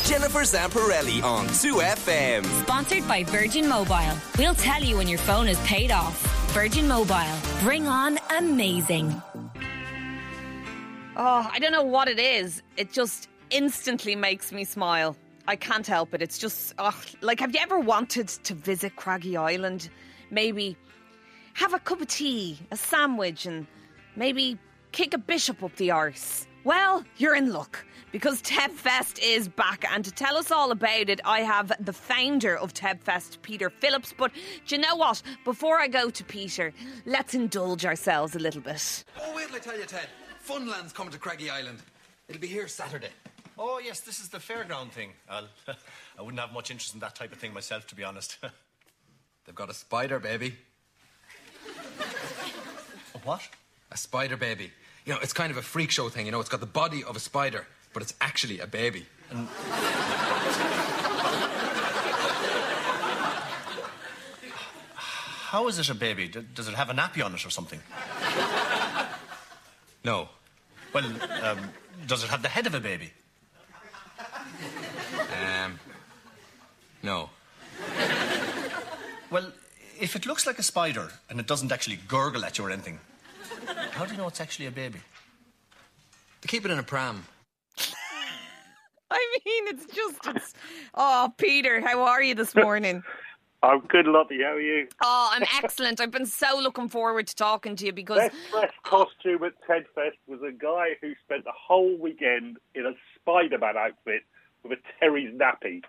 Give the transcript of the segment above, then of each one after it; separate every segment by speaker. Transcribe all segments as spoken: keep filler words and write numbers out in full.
Speaker 1: Jennifer Zamparelli on two F M.
Speaker 2: Sponsored by Virgin Mobile. We'll tell you when your phone is paid off. Virgin Mobile. Bring on amazing.
Speaker 3: Oh, I don't know what it is. It just instantly makes me smile. I can't help it. It's just, oh, like, have you ever wanted to visit Craggy Island? Maybe have a cup of tea, a sandwich, and maybe kick a bishop up the arse. Well, you're in luck, because Tebfest is back, and to tell us all about it, I have the founder of Tebfest, Peter Phillips. But do you know what? Before I go to Peter, let's indulge ourselves a little bit.
Speaker 4: Oh, wait till I tell you, Ted. Funland's coming to Craggy Island. It'll be here Saturday.
Speaker 5: Oh, yes, this is the fairground thing. I'll, I wouldn't have much interest in that type of thing myself, to be honest.
Speaker 4: They've got a spider baby.
Speaker 5: A what?
Speaker 4: A spider baby. You know, it's kind of a freak show thing, you know. It's got the body of a spider, but it's actually a baby. And...
Speaker 5: How is it a baby? D- does it have a nappy on it or something?
Speaker 4: No.
Speaker 5: Well, um, does it have the head of a baby?
Speaker 4: Um, no.
Speaker 5: Well, if it looks like a spider and it doesn't actually gurgle at you or anything, how do you know it's actually a baby?
Speaker 4: They keep it in a pram.
Speaker 3: I mean, it's just, it's... Oh, Peter, how are you this morning?
Speaker 6: I'm good, Lottie. How are you?
Speaker 3: Oh, I'm excellent. I've been so looking forward to talking to you because...
Speaker 6: Best dressed costume at Tedfest was a guy who spent the whole weekend in a Spider-Man outfit with a Terry's nappy.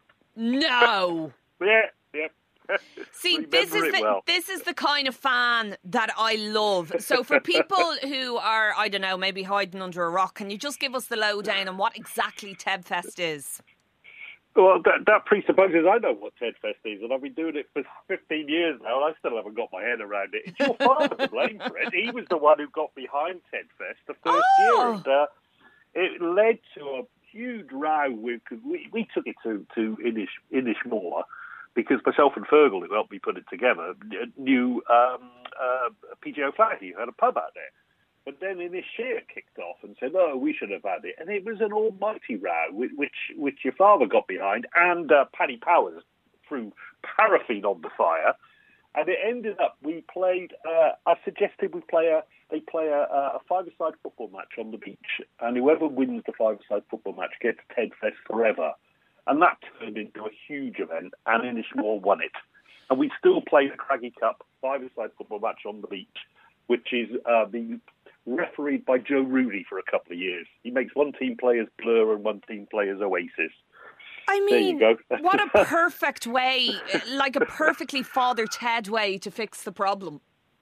Speaker 3: No!
Speaker 6: Yeah, yeah.
Speaker 3: See, this is the,
Speaker 6: well.
Speaker 3: this is the kind of fan that I love. So for people who are, I don't know, maybe hiding under a rock, can you just give us the lowdown on what exactly Tebfest is?
Speaker 6: Well, that, that presupposes I know what Tedfest is, and I've been doing it for fifteen years now, and I still haven't got my head around it. It's your father to blame for it. He was the one who got behind Tedfest the first
Speaker 3: Oh.
Speaker 6: year, and uh, it led to a huge row. With, cause we, we took it to, to Inish, Inishmore, because myself and Fergal, who helped me put it together, knew um, uh, P J O'Flaherty, who had a pub out there. But then Inisheer kicked off and said, "Oh, we should have had it," and it was an almighty row, which which your father got behind, and uh, Paddy Powers threw paraffin on the fire, and it ended up we played. Uh, I suggested we play a they play a, a five-a-side football match on the beach, and whoever wins the five-a-side football match gets Tedfest forever. And that turned into a huge event, and Inishmore won it. And we still play the Craggy Cup five-a-side football match on the beach, which is uh, being refereed by Joe Rooney for a couple of years. He makes one team play as Blur and one team play as Oasis.
Speaker 3: I
Speaker 6: There you
Speaker 3: mean,
Speaker 6: go.
Speaker 3: what a perfect way, like a perfectly Father Ted way to fix the problem.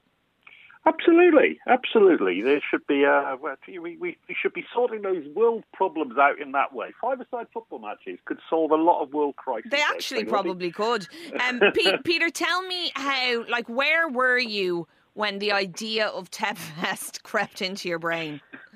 Speaker 6: Absolutely, absolutely. There should be uh, we, we, we should be sorting those world problems out in that way. Five-a-side football matches could solve a lot of world crises.
Speaker 3: They actually probably could. Um, P- Peter, tell me how, like, where were you when the idea of Tebfest crept into your brain?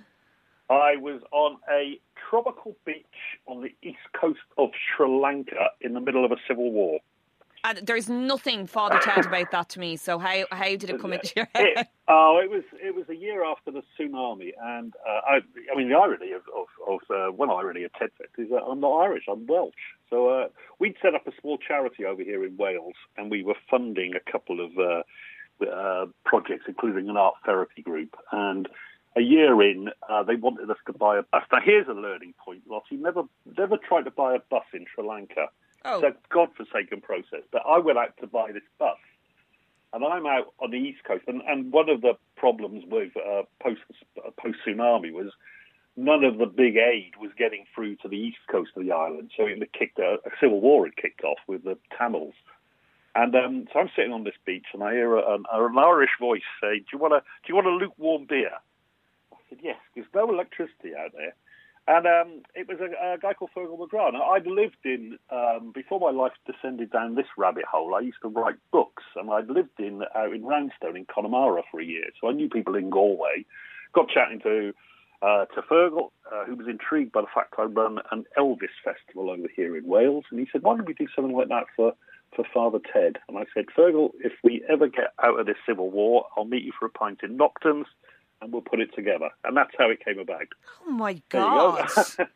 Speaker 6: I was on a tropical beach on the east coast of Sri Lanka in the middle of a civil war.
Speaker 3: And there's nothing Father Ted about that to me. So how how did it come into your head?
Speaker 6: It, oh, it was it was a year after the tsunami, and uh, I, I mean the irony of, of, of uh, one irony of Tedfest is that I'm not Irish, I'm Welsh. So uh, we'd set up a small charity over here in Wales, and we were funding a couple of uh, uh, projects, including an art therapy group. And a year in, uh, they wanted us to buy a bus. Now here's a learning point, Lottie. Never never tried to buy a bus in Sri Lanka.
Speaker 3: Oh.
Speaker 6: It's a godforsaken process. But I went out to buy this bus, and I'm out on the East Coast. And, and one of the problems with uh, post post tsunami was none of the big aid was getting through to the East Coast of the island. So it had kicked a, a civil war had kicked off with the Tamils. And um, so I'm sitting on this beach, and I hear a, an, an Irish voice say, "Do you want a do you want a lukewarm beer?" I said, "Yes." There's no electricity out there. And um, it was a, a guy called Fergal McGrath. Now, I'd lived in, um, before my life descended down this rabbit hole, I used to write books, and I'd lived in out in Roundstone in Connemara for a year, so I knew people in Galway. Got chatting to uh, to Fergal, uh, who was intrigued by the fact I run an Elvis festival over here in Wales, and he said, "Why don't we do something like that for, for Father Ted?" And I said, "Fergal, if we ever get out of this civil war, I'll meet you for a pint in Nocton's, and we'll put it together." And that's how it came about.
Speaker 3: Oh, my God.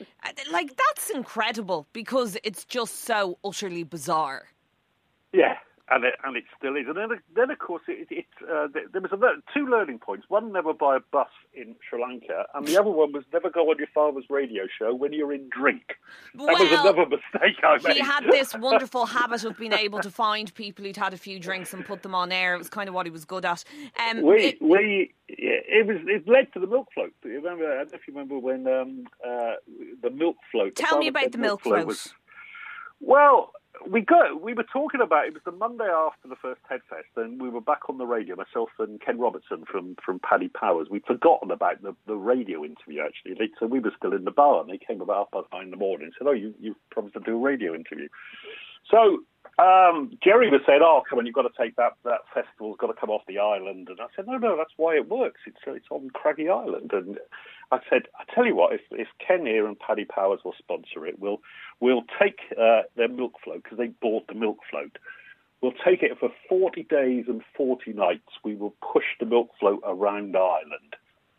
Speaker 3: like, that's incredible because it's just so utterly bizarre.
Speaker 6: Yeah. And it, and it still is. And then, then of course, it, it, uh, there was a, two learning points. One, never buy a bus in Sri Lanka. And the other one was never go on your father's radio show when you're in drink. That
Speaker 3: well,
Speaker 6: was another mistake I made.
Speaker 3: He had this wonderful habit of being able to find people who'd had a few drinks and put them on air. It was kind of what he was good at. Um,
Speaker 6: we,
Speaker 3: it,
Speaker 6: we, it was it led to the milk float. You remember, I don't know if you remember when um, uh, the milk float...
Speaker 3: Tell me about the milk float.
Speaker 6: Was, well... We got. We were talking about it was the Monday after the first TED Fest, and we were back on the radio. Myself and Ken Robertson from, from Paddy Powers. We'd forgotten about the, the radio interview actually. They, so we were still in the bar, and they came about half past nine in the morning and said, "Oh, you you promised to do a radio interview." So um, Jerry was saying, "Oh, come on, you've got to take that that festival's got to come off the island." And I said, "No, no, that's why it works. It's it's on Craggy Island." And I said, "I tell you what, if if Ken here and Paddy Powers will sponsor it, we'll we'll take uh, their milk float because they bought the milk float. We'll take it for forty days and forty nights. We will push the milk float around Ireland."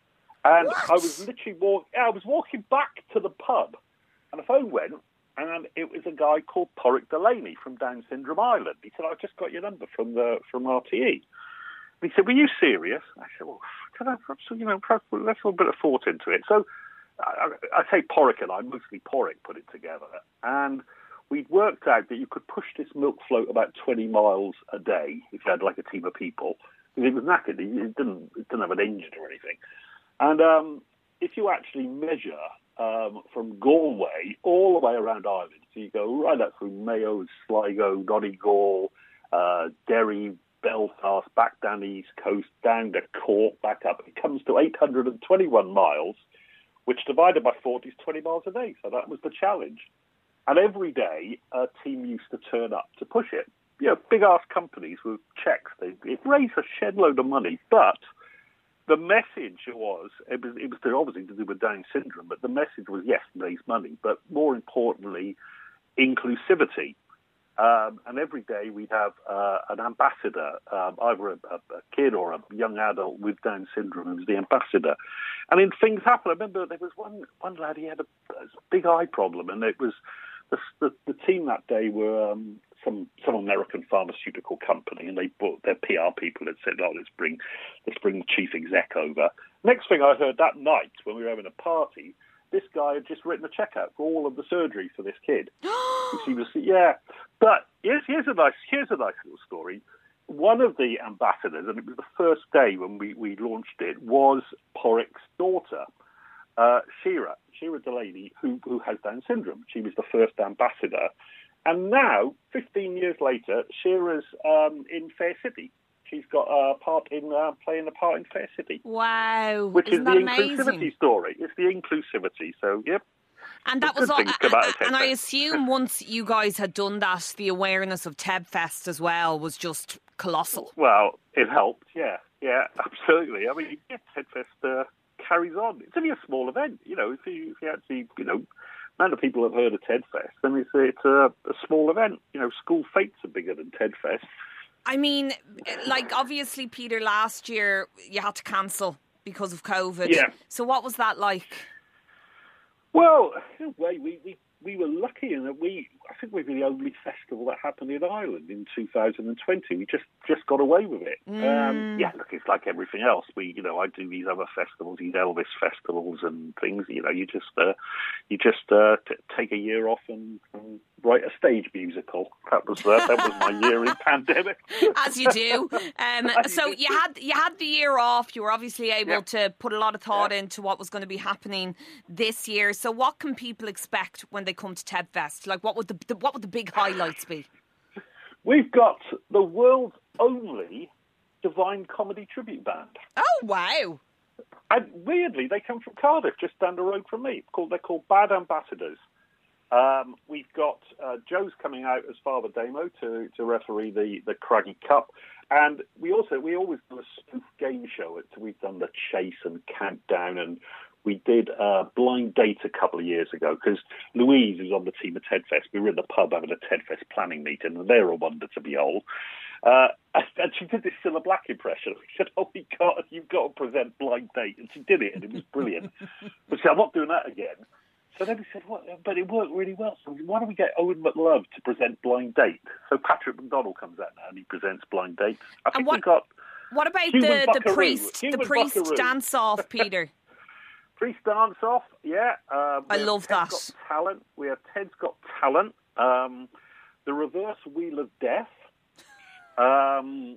Speaker 6: And
Speaker 3: what?
Speaker 6: I was literally walk, I was walking back to the pub, and the phone went, and it was a guy called Porrick Delaney from Down Syndrome Ireland. He said, "I've just got your number from the from R T E." And he said, "Were you serious?" I said, "Well, can I perhaps, you know, perhaps let's put a bit of thought into it." So I, I say Porrick and I, mostly Porrick, put it together. And we'd worked out that you could push this milk float about twenty miles a day if you had like a team of people. Because it was knackered. It didn't, it didn't have an engine or anything. And um, if you actually measure um, from Galway all the way around Ireland, so you go right up through Mayo, Sligo, Donegal, uh, Derry, Belfast, back down the east coast, down to Cork, back up, it comes to eight hundred twenty-one miles, which divided by forty is twenty miles a day. So that was the challenge. And every day, a team used to turn up to push it. You know, big-ass companies with checks. They, it raised a shed load of money, but the message was, it was, it was obviously to do with Down syndrome, but the message was, yes, raise money, but more importantly, inclusivity. Um, and every day we'd have uh, an ambassador, um, either a, a, a kid or a young adult with Down syndrome who was the ambassador. And then things happened. I remember there was one, one lad, he had a, a big eye problem, and it was the, the, the team that day were um, some some American pharmaceutical company, and they brought their P R people and said, "Oh, let's bring let's bring the chief exec over." Next thing I heard that night when we were having a party, this guy had just written a check out for all of the surgery for this kid. he was, yeah. But here's, here's a nice here's a nice little story. One of the ambassadors, and it was the first day when we, we launched it, was Porrick's daughter, uh, Shira, Shira Delaney, who who has Down syndrome. She was the first ambassador. And now, fifteen years later, Shira's um, in Fair City. She's got a part in uh, playing a part in Fair City.
Speaker 3: Wow,
Speaker 6: which
Speaker 3: Isn't
Speaker 6: is the
Speaker 3: that
Speaker 6: inclusivity
Speaker 3: amazing?
Speaker 6: story. It's the inclusivity. So, yep.
Speaker 3: And that
Speaker 6: Good
Speaker 3: was all.
Speaker 6: things come out of
Speaker 3: And I
Speaker 6: TED
Speaker 3: assume once you guys had done that, the awareness of TED Fest as well was just colossal.
Speaker 6: Well, it helped. Yeah, yeah, absolutely. I mean, yeah, TED Fest uh, carries on. It's only a small event, you know. If you, if you actually, you know, amount of people have heard of TED Fest, then it's it's a, a small event. You know, school fetes are bigger than TED Fest.
Speaker 3: I mean, like, obviously, Peter, last year you had to cancel because of COVID.
Speaker 6: Yeah.
Speaker 3: So what was that like?
Speaker 6: Well, in a way, we, we, we were lucky in that we, I think we were the only festival that happened in Ireland in two thousand twenty. We just, just got away with it.
Speaker 3: Mm.
Speaker 6: Um, yeah, look, it's like everything else. We, you know, I do these other festivals, these Elvis festivals and things. You know, you just, uh, you just uh, t- take a year off and, and write a stage musical. That was uh, that was my year in pandemic.
Speaker 3: As you do. Um, so you had you had the year off. You were obviously able
Speaker 6: Yeah.
Speaker 3: to put a lot of thought
Speaker 6: Yeah.
Speaker 3: into what was going to be happening this year. So what can people expect when they come to TED Fest? Like, what would the, the what would the big highlights be?
Speaker 6: We've got the world's only Divine Comedy tribute band.
Speaker 3: Oh, wow.
Speaker 6: And weirdly, they come from Cardiff, just down the road from me. Called, they're called Bad Ambassadors. Um, we've got uh, Joe's coming out as Father Damo to, to referee the, the Craggy Cup. And we also, we always do a spoof game show. It, we've done The Chase and Countdown, and we did uh, Blind Date a couple of years ago because Louise, who's on the team at TED Fest, we were in the pub having a TED Fest planning meeting, and they're a wonder to behold. Uh, and she did this Cilla Black impression. We said, "Oh my God, you've got to present Blind Date," and she did it, and it was brilliant. But she said, "I'm not doing that again." So then we said, what? But it worked really well. So why don't we get Owen McLove to present Blind Date? So Patrick McDonald comes out now and he presents Blind Date. I think
Speaker 3: what,
Speaker 6: we got.
Speaker 3: What about
Speaker 6: Human
Speaker 3: the, the
Speaker 6: Buckaroo.
Speaker 3: priest,
Speaker 6: Human
Speaker 3: the priest
Speaker 6: Buckaroo.
Speaker 3: dance off, Peter?
Speaker 6: Priest dance off, yeah. Um,
Speaker 3: I love that.
Speaker 6: Got talent. We have Ted's Got Talent. Um, the Reverse Wheel of Death. Um,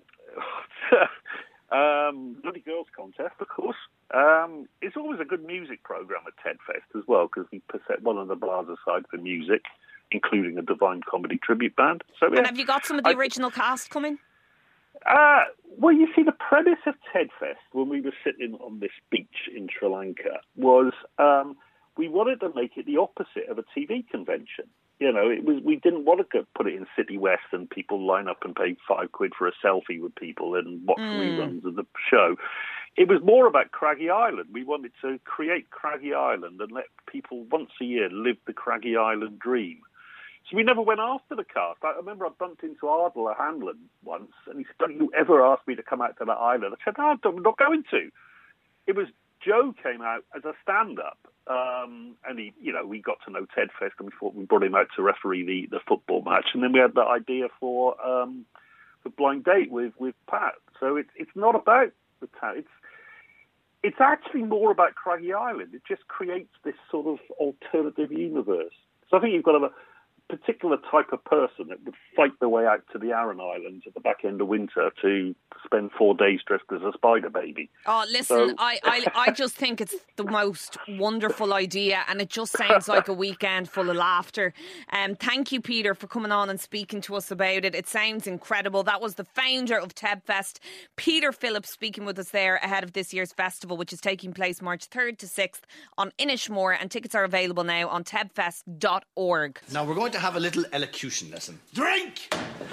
Speaker 6: um, Bloody Girls Contest, of course. Um, it's always a good music program at Ted Fest as well, because we set one of the bars aside for music, including a Divine Comedy tribute band. So, yeah,
Speaker 3: And have you got some of the
Speaker 6: I,
Speaker 3: original cast coming?
Speaker 6: Uh, well, you see, the premise of Ted Fest, when we were sitting on this beach in Sri Lanka, was um, we wanted to make it the opposite of a T V convention. You know, it was we didn't want to go put it in City West and people line up and pay five quid for a selfie with people and watch mm. reruns of the show. It was more about Craggy Island. We wanted to create Craggy Island and let people once a year live the Craggy Island dream. So we never went after the cast. I remember I bumped into Ardler Hanlon once, and he said, "Don't you ever ask me to come out to that island?" I said, "No, I'm not going to." It was Joe came out as a stand-up, um, and he, you know, we got to know Ted Fest, and we thought we brought him out to referee the, the football match, and then we had the idea for um, the Blind Date with, with Pat. So it's it's not about the town. It's it's actually more about Craggy Island. It just creates this sort of alternative universe. So I think you've got to have a particular type of person that would fight their way out to the Aran Islands at the back end of winter to spend four days dressed as a spider baby.
Speaker 3: Oh, listen,
Speaker 6: So-
Speaker 3: I, I, I just think it's the most wonderful idea, and it just sounds like a weekend full of laughter. Um, thank you, Peter, for coming on and speaking to us about it. It sounds incredible. That was the founder of TEBfest, Peter Phillips, speaking with us there ahead of this year's festival, which is taking place March third to sixth on Inishmore, and tickets are available now on tebfest dot org.
Speaker 5: Now we're going to have a little elocution lesson. Drink!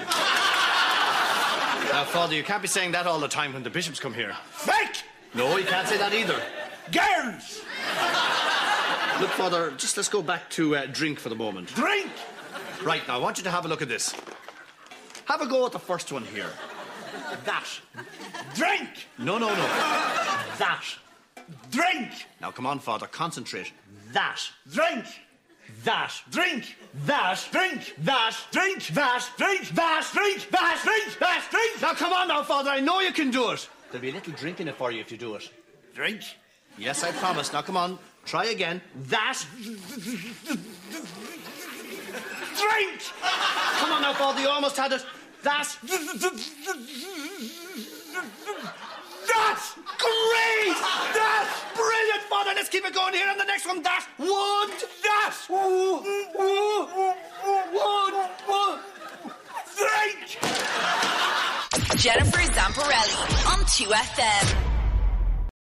Speaker 5: Now, Father, you can't be saying that all the time when the bishops come here. Fake! No, you can't say that either. Girls! Look, Father, just let's go back to uh, drink for the moment. Drink! Right, now I want you to have a look at this. Have a go at the first one here. That. Drink! No, no, no. That. Drink! Now, come on, Father, concentrate. That. Drink! That. Drink! That. Drink! That. Drink! That. Drink! That. Drink! That. Drink! That. Drink! Now, come on now, Father, I know you can do it. There'll be a little drink in it for you if you do it. Drink? Yes, I promise. Now, come on. Try again. That. Drink! Come on now, Father, you almost had it. That. That's great! That's brilliant, Father. Let's keep it going here. And the next one, that. One. That. One. One. Drink!
Speaker 2: Jennifer Zamparelli on two F M.